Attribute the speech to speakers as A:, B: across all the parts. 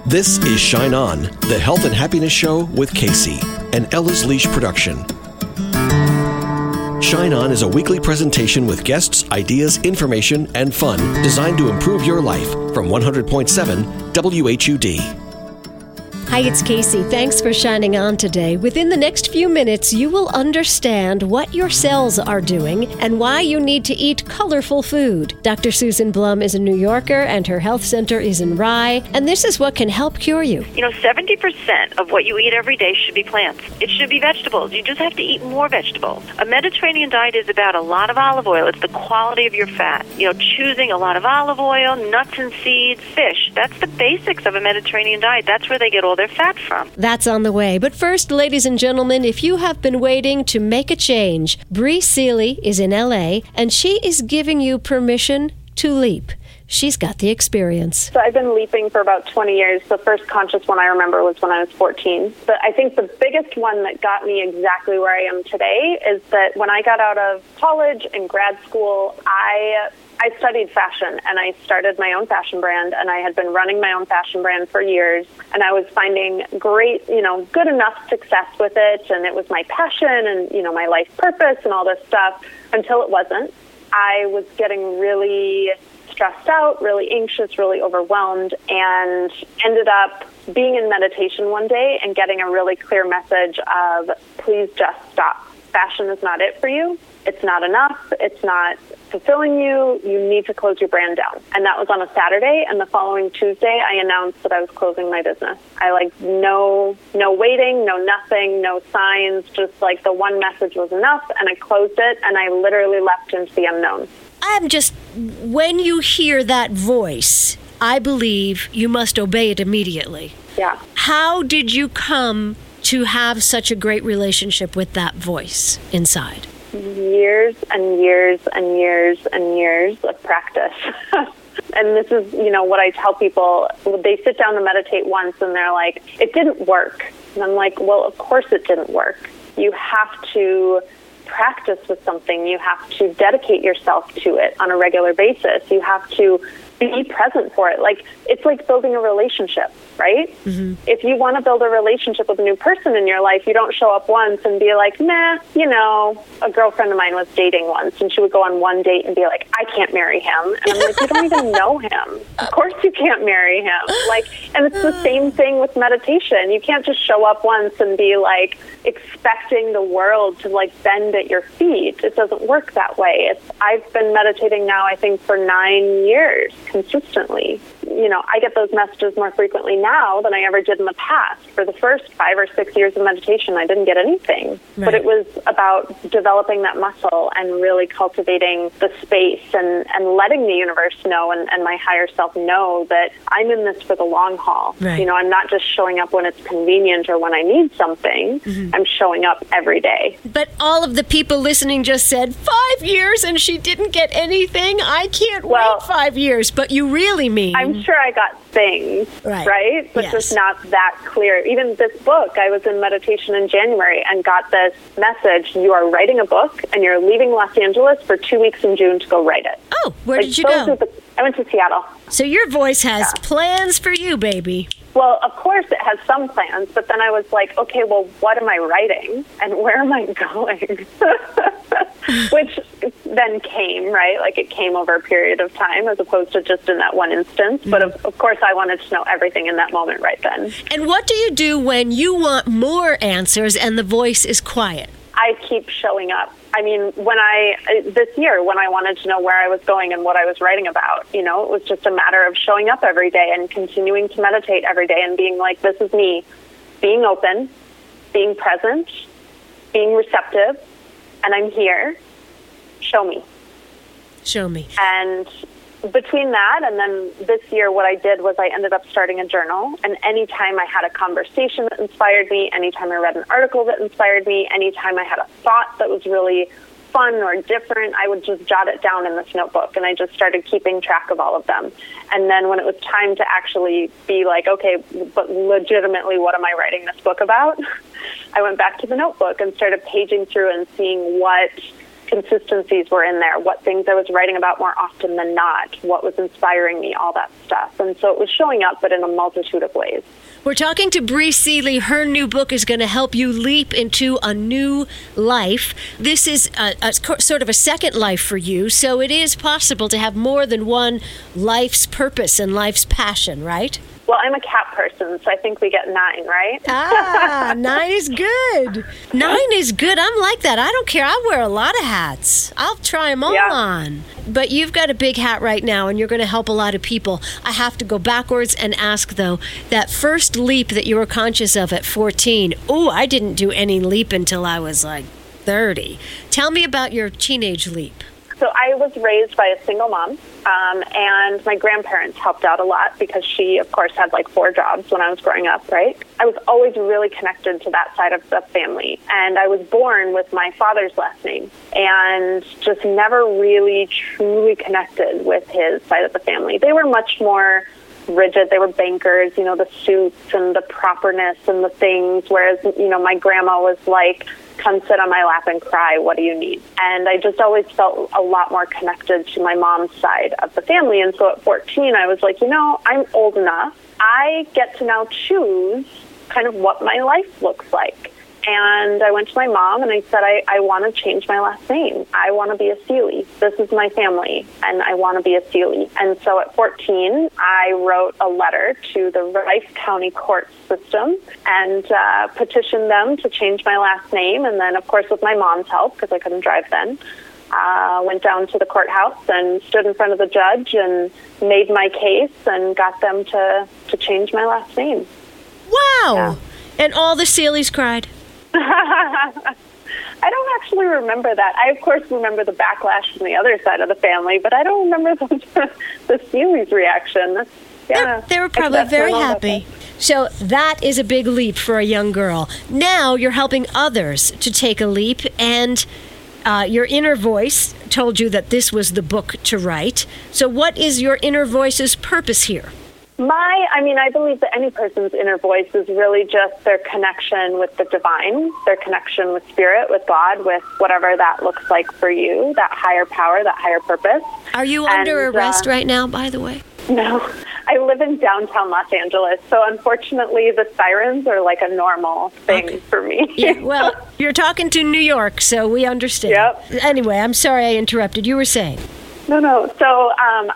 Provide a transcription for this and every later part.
A: This is Shine On, the health and happiness show with Casey, an Ella's Leash production. Shine On is a weekly presentation with guests, ideas, information, and fun designed to improve your life from 100.7 WHUD.
B: Hi, it's Casey. Thanks for shining on today. Within the next few minutes, you will understand what your cells are doing and why you need to eat colorful food. Dr. Susan Blum is a New Yorker, and her health center is in Rye, and this is what can help cure you.
C: 70% of what you eat every day should be plants. It should be vegetables. You just have to eat more vegetables. A Mediterranean diet is about a lot of olive oil. It's the quality of your fat. Choosing a lot of olive oil, nuts and seeds, fish. That's the basics of a Mediterranean diet. That's where they get all their fat from.
B: That's on the way. But first, ladies and gentlemen, if you have been waiting to make a change, Bree Seeley is in LA, and she is giving you permission to leap. She's got the experience.
D: So I've been leaping for about 20 years. The first conscious one I remember was when I was 14. But I think the biggest one that got me exactly where I am today is that when I got out of college and grad school, I studied fashion, and I started my own fashion brand, and I had been running my own fashion brand for years, and I was finding great, good enough success with it, and it was my passion and, my life purpose and all this stuff until it wasn't. I was getting really stressed out, really anxious, really overwhelmed, and ended up being in meditation one day and getting a really clear message of, please just stop. Fashion is not it for you. It's not enough. It's not fulfilling you. You need to close your brand down. And that was on a Saturday, and the following Tuesday, I announced that I was closing my business. No waiting, no nothing, no signs, just the one message was enough, and I closed it, and I literally left into the unknown.
B: When you hear that voice, I believe you must obey it immediately.
D: Yeah.
B: How did you come to have such a great relationship with that voice inside?
D: Years and years and years and years of practice. And this is, what I tell people. They sit down to meditate once and they're like, it didn't work. And I'm like, well, of course it didn't work. You have to practice with something. You have to dedicate yourself to it on a regular basis. You have to be present for it. It's like building a relationship, right? Mm-hmm. If you want to build a relationship with a new person in your life, you don't show up once and be like, nah, a girlfriend of mine was dating once, and she would go on one date and be like, I can't marry him. And I'm like, you don't even know him. Of course you can't marry him. And it's the same thing with meditation. You can't just show up once and be expecting the world to bend at your feet. It doesn't work that way. I've been meditating now, I think, for 9 years consistently. I get those messages more frequently now than I ever did in the past. For the first 5 or 6 years of meditation, I didn't get anything. Right. But it was about developing that muscle and really cultivating the space and letting the universe know and my higher self know that I'm in this for the long haul. Right. I'm not just showing up when it's convenient or when I need something. Mm-hmm. I'm showing up every day.
B: But all of the people listening just said, 5 years and she didn't get anything? I can't wait 5 years. But you really mean...
D: I'm sure I got things, right? But just not that clear. Even this book, I was in meditation in January and got this message, you are writing a book and you're leaving Los Angeles for 2 weeks in June to go write it.
B: Oh, where did you go?
D: I went to Seattle.
B: So your voice has plans for you, baby.
D: Well, of course it has some plans, but then I was like, okay, well, what am I writing and where am I going? Which then came, right? It came over a period of time as opposed to just in that one instance. Mm-hmm. But of course I wanted to know everything in that moment right then. And
B: what do you do when you want more answers and the voice is quiet?
D: I keep showing up. This year, when I wanted to know where I was going and what I was writing about, it was just a matter of showing up every day and continuing to meditate every day and being like, this is me, being open, being present, being receptive, and I'm here. Show me.
B: Show me.
D: And between that and then this year, what I did was I ended up starting a journal. And anytime I had a conversation that inspired me, anytime I read an article that inspired me, anytime I had a thought that was really fun or different, I would just jot it down in this notebook. And I just started keeping track of all of them. And then when it was time to actually be like, okay, but legitimately, what am I writing this book about? I went back to the notebook and started paging through and seeing what consistencies were in there, what things I was writing about more often than not, what was inspiring me, all that stuff. And so it was showing up, but in a multitude of ways.
B: We're talking to Bree Seeley. Her new book is going to help you leap into a new life. This is a sort of a second life for you, so it is possible to have more than one life's purpose and life's passion, right?
D: Well, I'm a cat person, so I think we get 9, right?
B: 9 is good. 9 is good. I'm like that. I don't care. I wear a lot of hats. I'll try them all on. But you've got a big hat right now, and you're going to help a lot of people. I have to go backwards and ask, though, that first leap that you were conscious of at 14, I didn't do any leap until I was like 30. Tell me about your teenage leap.
D: So I was raised by a single mom, and my grandparents helped out a lot because she, of course, had like 4 jobs when I was growing up, right? I was always really connected to that side of the family, and I was born with my father's last name and just never really truly connected with his side of the family. They were much more rigid. They were bankers, the suits and the properness and the things, whereas, my grandma was like, come sit on my lap and cry, what do you need? And I just always felt a lot more connected to my mom's side of the family. And so at 14, I was like, I'm old enough. I get to now choose kind of what my life looks like. And I went to my mom and I said, I want to change my last name. I want to be a Seeley. This is my family, and I want to be a Seeley. And so at 14, I wrote a letter to the Rice County court system and petitioned them to change my last name. And then, of course, with my mom's help, because I couldn't drive then, went down to the courthouse and stood in front of the judge and made my case and got them to change my last name.
B: Wow.
D: Yeah.
B: And all the Seeleys cried.
D: I don't actually remember that. I, of course, remember the backlash from the other side of the family, but I don't remember the Seeley's reaction.
B: They were probably very happy. So that is a big leap for a young girl. Now you're helping others to take a leap, and your inner voice told you that this was the book to write. So what is your inner voice's purpose here?
D: I believe that any person's inner voice is really just their connection with the divine, their connection with spirit, with God, with whatever that looks like for you, that higher power, that higher purpose.
B: Are you under arrest right now, by the way?
D: No. I live in downtown Los Angeles, so unfortunately the sirens are like a normal thing for me.
B: Yeah, well, you're talking to New York, so we understand.
D: Yep.
B: Anyway, I'm sorry I interrupted. You were saying.
D: No. So,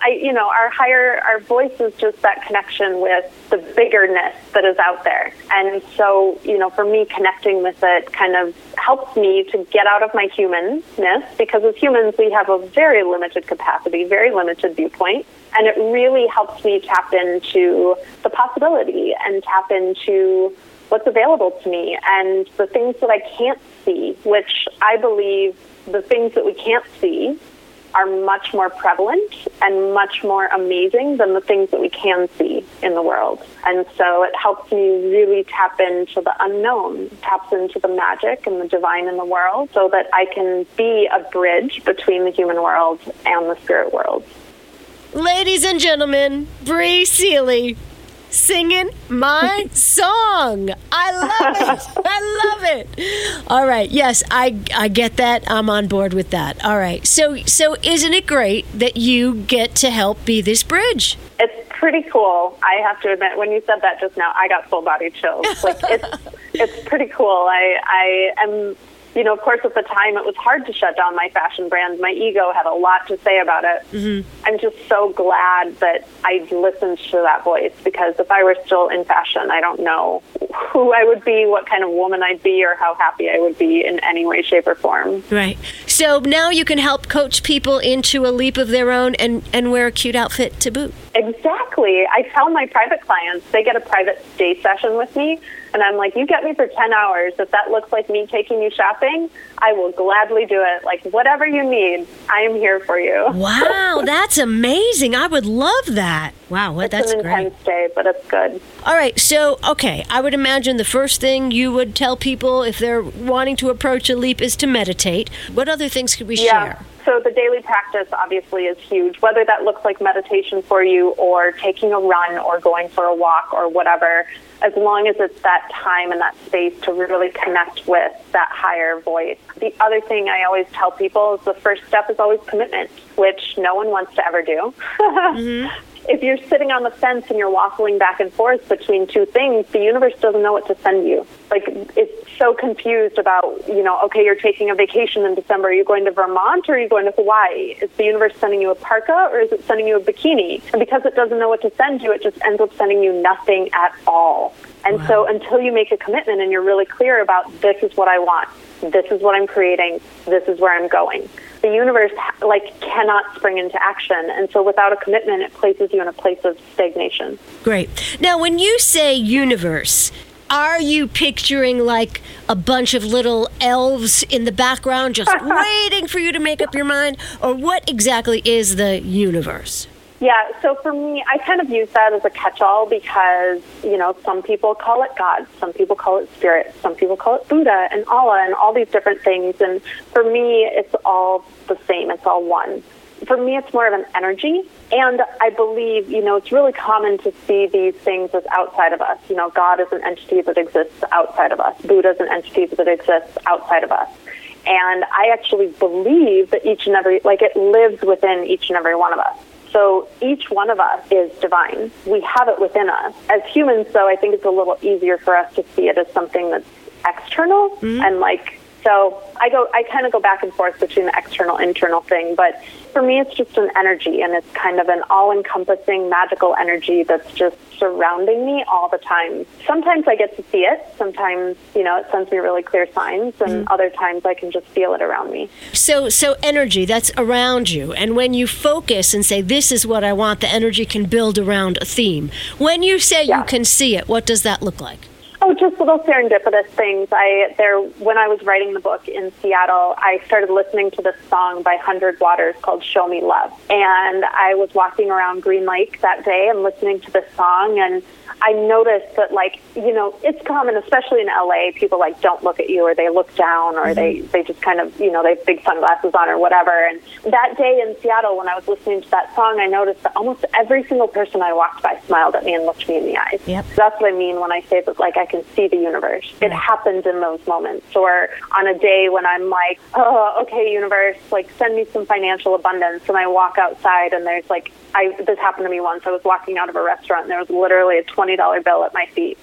D: our voice is just that connection with the biggerness that is out there. And so, for me, connecting with it kind of helps me to get out of my humanness, because as humans, we have a very limited capacity, very limited viewpoint. And it really helps me tap into the possibility and tap into what's available to me and the things that I can't see, which I believe the things that we can't see are much more prevalent and much more amazing than the things that we can see in the world. And so it helps me really tap into the unknown, taps into the magic and the divine in the world, so that I can be a bridge between the human world and the spirit world.
B: Ladies and gentlemen, Bree Seeley singing my song. I love it. All right. Yes, I get that. I'm on board with that. All right. So isn't it great that you get to help be this bridge?
D: It's pretty cool. I have to admit, when you said that just now, I got full body chills. Like it's pretty cool. I am. Of course, at the time, it was hard to shut down my fashion brand. My ego had a lot to say about it. Mm-hmm. I'm just so glad that I listened to that voice, because if I were still in fashion, I don't know who I would be, what kind of woman I'd be, or how happy I would be in any way, shape, or form.
B: Right. So now you can help coach people into a leap of their own and wear a cute outfit to boot.
D: Exactly. I tell my private clients, they get a private day session with me, and I'm like, you get me for 10 hours. If that looks like me taking you shopping, I will gladly do it. Like, whatever you need, I am here for you.
B: Wow, that's amazing. I would love that. Wow, that's great.
D: It's an intense day, but it's good.
B: All right, so, okay, I would imagine the first thing you would tell people if they're wanting to approach a leap is to meditate. What other things could we share?
D: So the daily practice obviously is huge, whether that looks like meditation for you or taking a run or going for a walk or whatever, as long as it's that time and that space to really connect with that higher voice. The other thing I always tell people is the first step is always commitment, which no one wants to ever do. Mm-hmm. If you're sitting on the fence and you're waffling back and forth between two things, the universe doesn't know what to send you. Like, it's so confused about, okay, you're taking a vacation in December. Are you going to Vermont or are you going to Hawaii? Is the universe sending you a parka or is it sending you a bikini? And because it doesn't know what to send you, it just ends up sending you nothing at all. And so until you make a commitment and you're really clear about this is what I want, this is what I'm creating, this is where I'm going, the universe cannot spring into action. And so without a commitment, it places you in a place of stagnation.
B: Great. Now, when you say universe, are you picturing like a bunch of little elves in the background just waiting for you to make up your mind? Or what exactly is the universe?
D: Yeah, so for me, I kind of use that as a catch-all because, some people call it God, some people call it Spirit, some people call it Buddha and Allah and all these different things. And for me, it's all the same. It's all one. For me, it's more of an energy. And I believe, it's really common to see these things as outside of us. God is an entity that exists outside of us. Buddha is an entity that exists outside of us. And I actually believe that it lives within each and every one of us. So each one of us is divine. We have it within us. As humans, though, I think it's a little easier for us to see it as something that's external. Mm-hmm. And so I kind of go back and forth between the external, internal thing. But for me, it's just an energy, and it's kind of an all-encompassing magical energy that's just surrounding me all the time. Sometimes I get to see it. Sometimes, it sends me really clear signs, and other times I can just feel it around me.
B: So energy, that's around you. And when you focus and say, this is what I want, the energy can build around a theme. When you say you can see it, what does that look like?
D: Oh, just little serendipitous things. When I was writing the book in Seattle, I started listening to this song by 100 Waters called Show Me Love. And I was walking around Green Lake that day and listening to this song, and I noticed that, it's common, especially in LA, people, don't look at you, or they look down, or they just kind of, they have big sunglasses on or whatever. And that day in Seattle, when I was listening to that song, I noticed that almost every single person I walked by smiled at me and looked me in the eyes.
B: Yep.
D: That's what I mean when I say that, I can see the universe. It happens in those moments. Or on a day when I'm like, oh, okay, universe, send me some financial abundance. And I walk outside and there's this happened to me once. I was walking out of a restaurant and there was literally a $20 bill at my feet.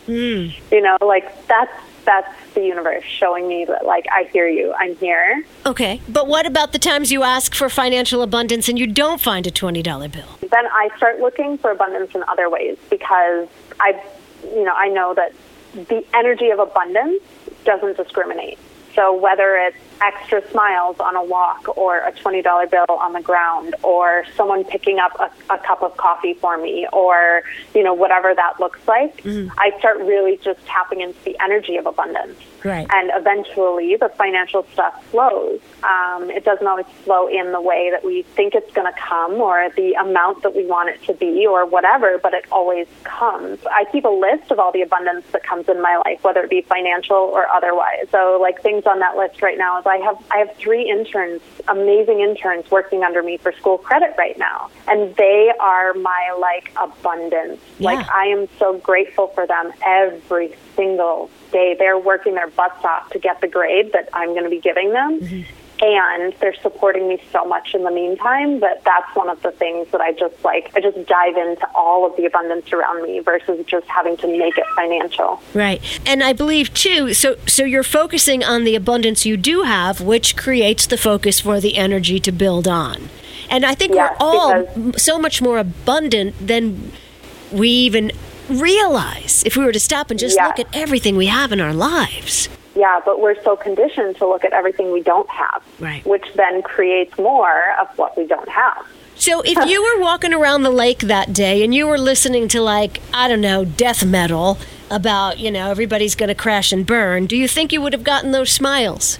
D: That's the universe showing me that, I hear you. I'm here.
B: Okay. But what about the times you ask for financial abundance and you don't find a $20 bill?
D: Then I start looking for abundance in other ways because I know that the energy of abundance doesn't discriminate. So whether it's extra smiles on a walk or a $20 bill on the ground or someone picking up a cup of coffee for me or, whatever that looks like, I start really just tapping into the energy of abundance.
B: Right.
D: And eventually the financial stuff flows. It doesn't always flow in the way that we think it's going to come or the amount that we want it to be or whatever, but it always comes. I keep a list of all the abundance that comes in my life, whether it be financial or otherwise. So things on that list right now is I have 3 interns, amazing interns working under me for school credit right now. And they are my abundance.
B: Yeah.
D: I am so grateful for them every single day. They're working their butts off to get the grade that I'm going to be giving them. Mm-hmm. And they're supporting me so much in the meantime that that's one of the things that I just dive into all of the abundance around me versus just having to make it financial.
B: Right. And I believe too, so you're focusing on the abundance you do have, which creates the focus for the energy to build on. And I think we're all so much more abundant than we even realize if we were to stop and just look at everything we have in our lives.
D: Yeah, but we're so conditioned to look at everything we don't have,
B: right,
D: which then creates more of what we don't have.
B: So if you were walking around the lake that day and you were listening to, death metal about, everybody's going to crash and burn, do you think you would have gotten those smiles?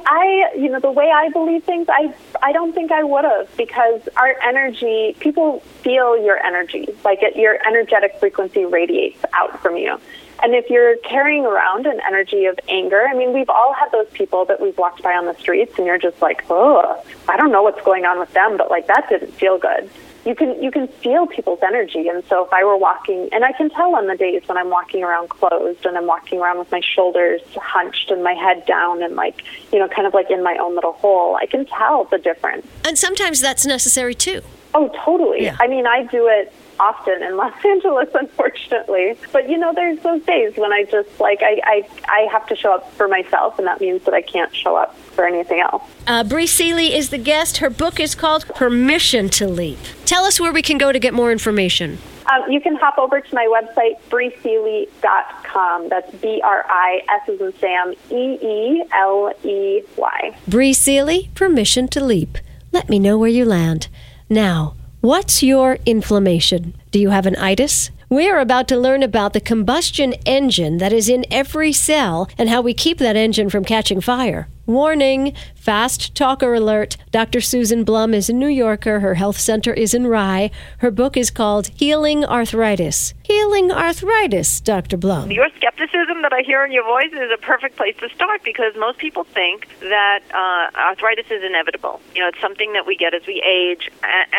D: The way I believe things, I don't think I would have, because our energy, people feel your energy, your energetic frequency radiates out from you. And if you're carrying around an energy of anger, I mean, we've all had those people that we've walked by on the streets and you're just like, oh, I don't know what's going on with them, but like that didn't feel good. You can feel people's energy. And so if I were walking, and I can tell on the days when I'm walking around closed and I'm walking around with my shoulders hunched and my head down and like, kind of like in my own little hole, I can tell the difference.
B: And sometimes that's necessary too.
D: Oh, totally.
B: Yeah.
D: I mean, I do it often in Los Angeles, unfortunately. But, there's those days when I just, like, I have to show up for myself, and that means that I can't show up for anything else.
B: Bree Seeley is the guest. Her book is called Permission to Leap. Tell us where we can go to get more information.
D: You can hop over to my website, breeseeley.com. That's B-R-I-S as in Sam, E-E-L-E-Y.
B: Bree Seeley, Permission to Leap. Let me know where you land. Now, what's your inflammation? Do you have an itis? We're about to learn about the combustion engine that is in every cell and how we keep that engine from catching fire. Warning, fast talker alert. Dr. Susan Blum is a New Yorker. Her health center is in Rye. Her book is called Healing Arthritis. Healing Arthritis, Dr. Blum.
C: Your skepticism that I hear in your voice is a perfect place to start because most people think that arthritis is inevitable. It's something that we get as we age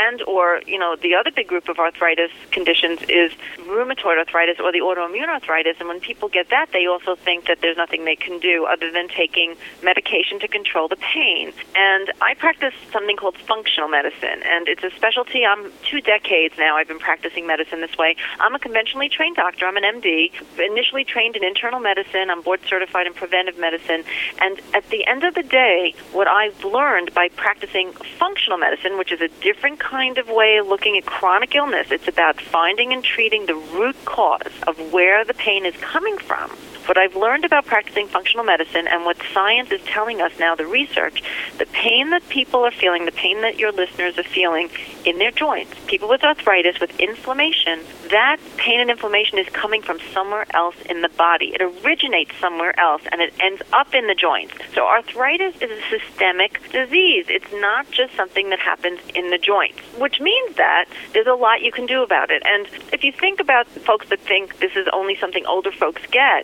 C: or the other big group of arthritis conditions is rheumatoid arthritis or the autoimmune arthritis. And when people get that, they also think that there's nothing they can do other than taking medication to control the pain. And I practice something called functional medicine, and it's a specialty. I'm 2 decades now I've been practicing medicine this way. I'm a conventionally trained doctor. I'm an MD, initially trained in internal medicine. I'm board certified in preventive medicine. And at the end of the day, what I've learned by practicing functional medicine, which is a different kind of way of looking at chronic illness, it's about finding and treating the root cause of where the pain is coming from. What I've learned about practicing functional medicine and what science is telling us now, the research, the pain that people are feeling, the pain that your listeners are feeling in their joints, people with arthritis, with inflammation, that pain and inflammation is coming from somewhere else in the body. It originates somewhere else, and it ends up in the joints. So arthritis is a systemic disease. It's not just something that happens in the joints, which means that there's a lot you can do about it. And if you think about folks that think this is only something older folks get,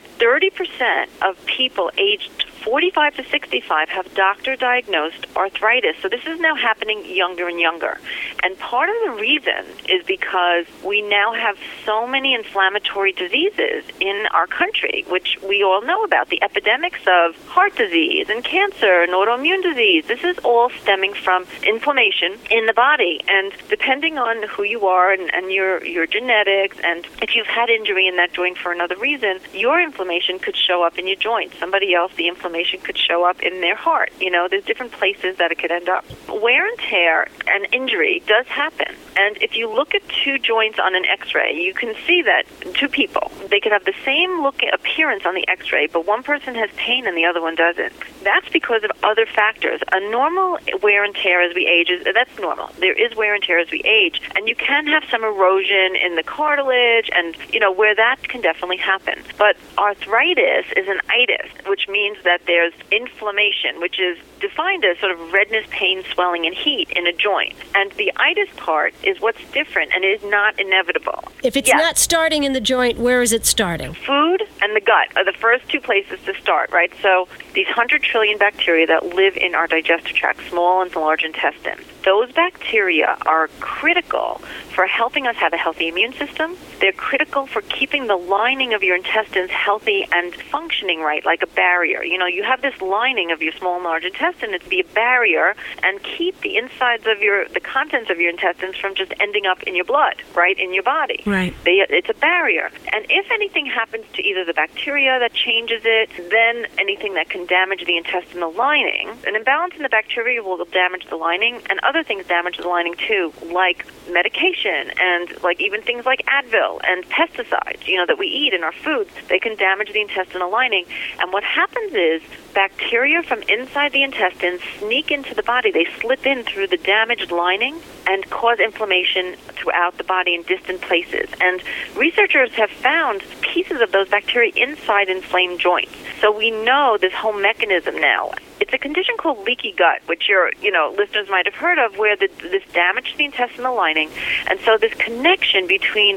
C: 30% of people aged 45 to 65 have doctor-diagnosed arthritis. So this is now happening younger and younger. And part of the reason is because we now have so many inflammatory diseases in our country, which we all know about, the epidemics of heart disease and cancer and autoimmune disease. This is all stemming from inflammation in the body. And depending on who you are and your genetics, and if you've had injury in that joint for another reason, your inflammation could show up in your joints. Somebody else, the inflammation could show up in their heart. There's different places that it could end up. Wear and tear and injury does happen. And if you look at 2 joints on an X-ray, you can see that 2 people, they could have the same appearance on the X-ray, but one person has pain and the other one doesn't. That's because of other factors. A normal wear and tear as we age, that's normal. There is wear and tear as we age, and you can have some erosion in the cartilage, and, where that can definitely happen. But arthritis is an itis, which means that there's inflammation, which is defined as sort of redness, pain, swelling, and heat in a joint. And the itis part is what's different, and it is not inevitable.
B: If it's not starting in the joint, where is it starting?
C: Food and the gut are the first 2 places to start, right? So these 100 trillion bacteria that live in our digestive tract, small and large intestine, those bacteria are critical for helping us have a healthy immune system. They're critical for keeping the lining of your intestines healthy and functioning right, like a barrier. You have this lining of your small and large intestine to be a barrier and keep the insides of the contents of your intestines from just ending up in your blood, right, in your body.
B: Right.
C: It's a barrier. And if anything happens to either the bacteria that changes it, then anything that can damage the intestinal lining, an imbalance in the bacteria will damage the lining, and other things damage the lining too, like medication and like even things like Advil and pesticides, that we eat in our foods. They can damage the intestinal lining. And what happens is bacteria from inside the intestines sneak into the body. They slip in through the damaged lining and cause inflammation throughout the body in distant places. And researchers have found pieces of those bacteria inside inflamed joints. So we know this whole mechanism now. It's a condition called leaky gut, which your listeners might have heard of, where this damage to the intestinal lining. And so this connection between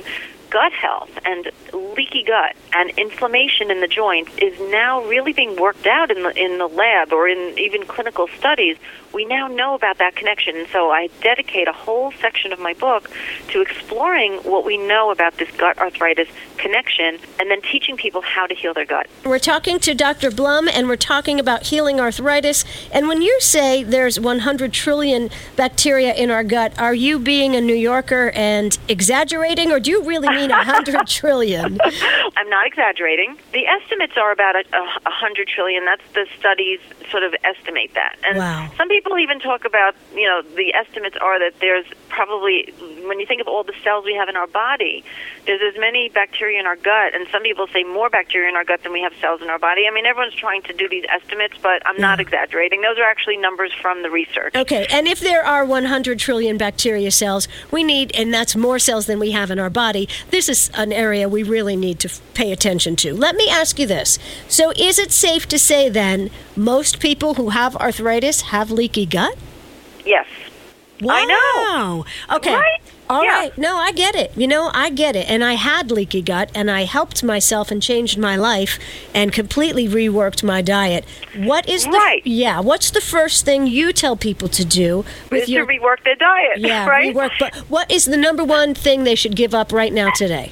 C: gut health and leaky gut and inflammation in the joints is now really being worked out in the lab or in even clinical studies. We now know about that connection. And so I dedicate a whole section of my book to exploring what we know about this gut arthritis connection and then teaching people how to heal their gut.
B: We're talking to Dr. Blum, and we're talking about healing arthritis. And when you say there's 100 trillion bacteria in our gut, are you being a New Yorker and exaggerating, or do you really mean 100 trillion?
C: I'm not exaggerating. The estimates are about 100 trillion. That's the studies sort of estimate that. And
B: wow.
C: Some people even talk about, the estimates are that there's probably, when you think of all the cells we have in our body, there's as many bacteria in our gut, and some people say more bacteria in our gut than we have cells in our body. I mean, everyone's trying to do these estimates, but I'm not exaggerating. Those are actually numbers from the research.
B: Okay, and if there are 100 trillion bacteria cells, we need, and that's more cells than we have in our body, this is an area we really need to pay attention to. Let me ask you this. So is it safe to say then most people who have arthritis have leaky gut?
C: Yes.
B: Wow.
C: I know.
B: Okay.
C: Right?
B: All
C: Yeah.
B: right. No, I get it. I get it. And I had leaky gut, and I helped myself and changed my life and completely reworked my diet. What is
C: Right.
B: what's the first thing you tell people to do with
C: Is to rework their diet, right?
B: rework. But what is the number one thing they should give up right now today?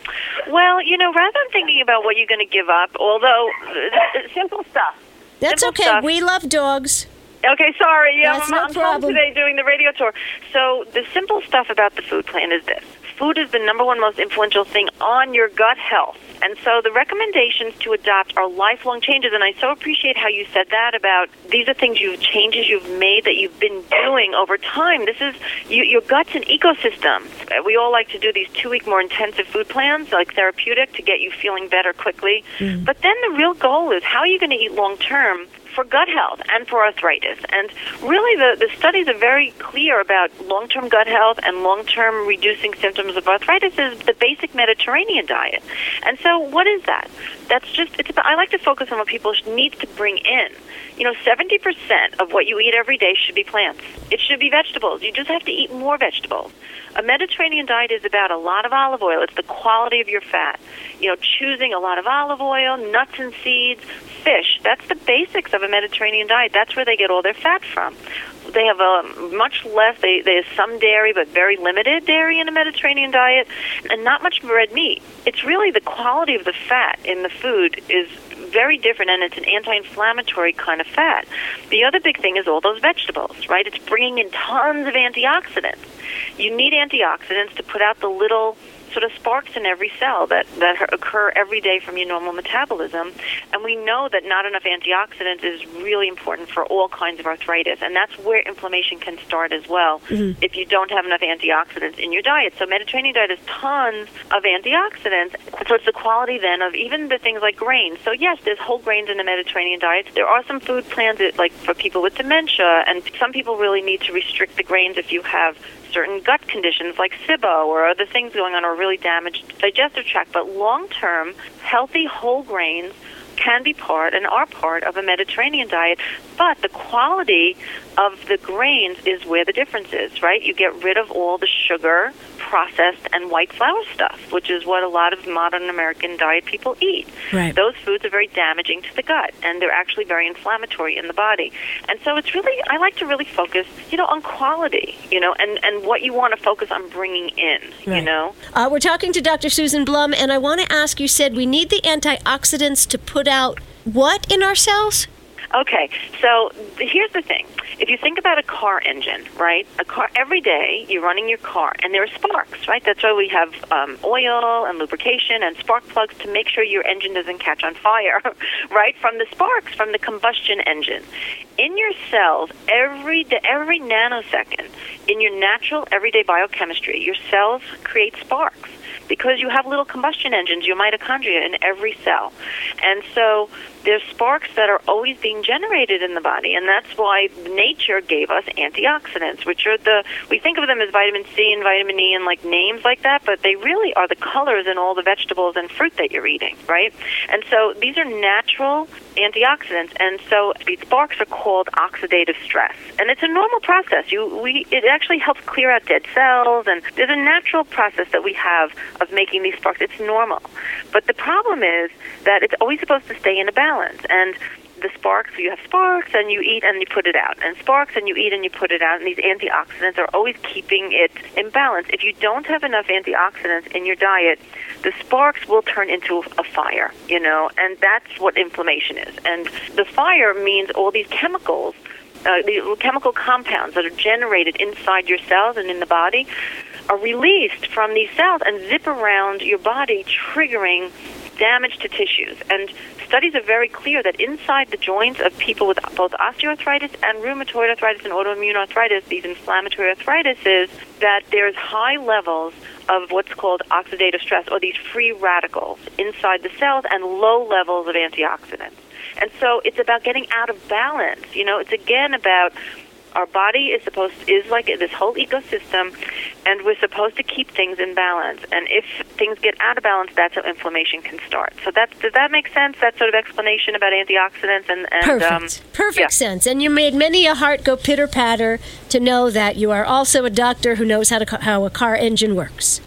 C: Well, rather than thinking about what you're going to give up, although simple stuff.
B: That's
C: Simple
B: okay.
C: stuff.
B: We love dogs.
C: Okay, sorry. Yeah,
B: That's
C: I'm
B: no
C: home
B: problem.
C: today doing the radio tour. So the simple stuff about the food plan is this. Food is the number one most influential thing on your gut health. And so the recommendations to adopt are lifelong changes. And I so appreciate how you said that about these are changes you've made that you've been doing over time. This is, your gut's an ecosystem. We all like to do these 2-week more intensive food plans, like therapeutic, to get you feeling better quickly. Mm. But then the real goal is how are you going to eat long term for gut health and for arthritis. And really the studies are very clear about long-term gut health and long-term reducing symptoms of arthritis is the basic Mediterranean diet. And so what is that? That's just, I like to focus on what people need to bring in. 70% of what you eat every day should be plants. It should be vegetables. You just have to eat more vegetables. A Mediterranean diet is about a lot of olive oil. It's the quality of your fat. Choosing a lot of olive oil, nuts and seeds, fish. That's the basics of a Mediterranean diet. That's where they get all their fat from. They have much less, there's some dairy, but very limited dairy in a Mediterranean diet, and not much red meat. It's really the quality of the fat in the food is very different, and it's an anti-inflammatory kind of fat. The other big thing is all those vegetables, right? It's bringing in tons of antioxidants. You need antioxidants to put out the little sort of sparks in every cell that occur every day from your normal metabolism. And we know that not enough antioxidants is really important for all kinds of arthritis. And that's where inflammation can start as well if you don't have enough antioxidants in your diet. So Mediterranean diet has tons of antioxidants. So it's the quality then of even the things like grains. So yes, there's whole grains in the Mediterranean diet. There are some food plans that, like for people with dementia, and some people really need to restrict the grains if you have certain gut conditions like SIBO or other things going on or really damaged digestive tract. But long-term, healthy whole grains can be part and are part of a Mediterranean diet, but the quality of the grains is where the difference is, right? You get rid of all the sugar, processed, and white flour stuff, which is what a lot of modern American diet people eat.
B: Right.
C: Those foods are very damaging to the gut, and they're actually very inflammatory in the body. And so it's really, I like to really focus, on quality, and what you want to focus on bringing in,
B: Right. We're talking to Dr. Susan Blum, and I want to ask, you said we need the antioxidants to put out what in our cells?
C: Okay, so here's the thing. If you think about a car engine, right? A car, every day you're running your car, and there are sparks, right? That's why we have oil and lubrication and spark plugs to make sure your engine doesn't catch on fire, right? From the sparks, from the combustion engine. In your cells, every nanosecond, in your natural everyday biochemistry, your cells create sparks, because you have little combustion engines, your mitochondria, in every cell. And so there's sparks that are always being generated in the body, and that's why nature gave us antioxidants, which are we think of them as vitamin C and vitamin E and like names like that, but they really are the colors in all the vegetables and fruit that you're eating, right? And so these are natural antioxidants, and so these sparks are called oxidative stress. And it's a normal process. It actually helps clear out dead cells, and there's a natural process that we have of making these sparks. It's normal. But the problem is that it's always supposed to stay in a balance. And the sparks, you have sparks and you eat and you put it out, and sparks and you eat and you put it out, and these antioxidants are always keeping it in balance. If you don't have enough antioxidants in your diet, the sparks will turn into a fire, and that's what inflammation is. And the fire means all these chemicals, the chemical compounds that are generated inside your cells and in the body are released from these cells and zip around your body, triggering damage to tissues. And studies are very clear that inside the joints of people with both osteoarthritis and rheumatoid arthritis and autoimmune arthritis, these inflammatory arthritises, that there's high levels of what's called oxidative stress, or these free radicals inside the cells, and low levels of antioxidants. And so it's about getting out of balance. It's again about our body is like this whole ecosystem, and we're supposed to keep things in balance. And if things get out of balance, that's how inflammation can start. So does that make sense? That sort of explanation about antioxidants and
B: Perfect sense. And you made many a heart go pitter patter to know that you are also a doctor who knows how a car engine works.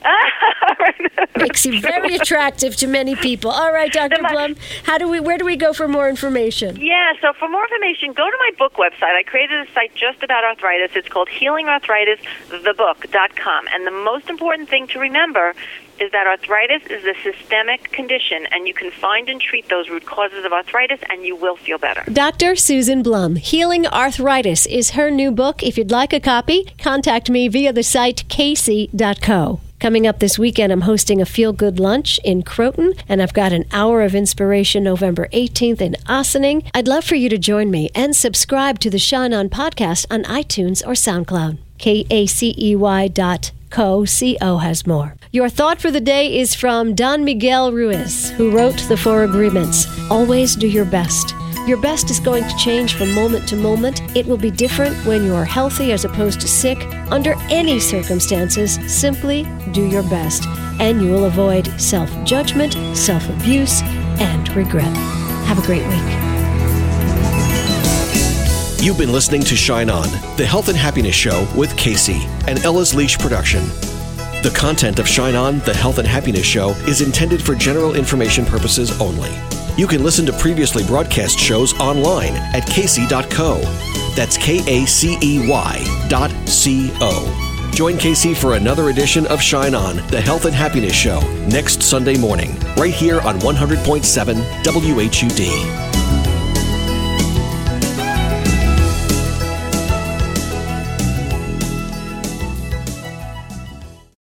B: Makes you very attractive to many people. All right, Dr. Blum, where do we go for more information?
C: Yeah, so for more information, go to my book website. I created a site just about arthritis. It's called HealingArthritisTheBook.com. And the most important thing to remember is that arthritis is a systemic condition, and you can find and treat those root causes of arthritis, and you will feel better.
B: Dr. Susan Blum, Healing Arthritis is her new book. If you'd like a copy, contact me via the site casey.co. Coming up this weekend, I'm hosting a feel-good lunch in Croton, and I've got an hour of inspiration November 18th in Ossining. I'd love for you to join me and subscribe to the Shine On podcast on iTunes or SoundCloud. KACEY.co. CO has more. Your thought for the day is from Don Miguel Ruiz, who wrote the 4 agreements. Always do your best. Your best is going to change from moment to moment. It will be different when you are healthy as opposed to sick. Under any circumstances, simply do your best, and you will avoid self-judgment, self-abuse, and regret. Have a great week.
A: You've been listening to Shine On, the Health and Happiness Show with Casey, an Ella's Leash production. The content of Shine On, the Health and Happiness Show is intended for general information purposes only. You can listen to previously broadcast shows online at casey.co. That's KACEY.co. Join Casey for another edition of Shine On, the Health and Happiness Show, next Sunday morning, right here on 100.7 WHUD.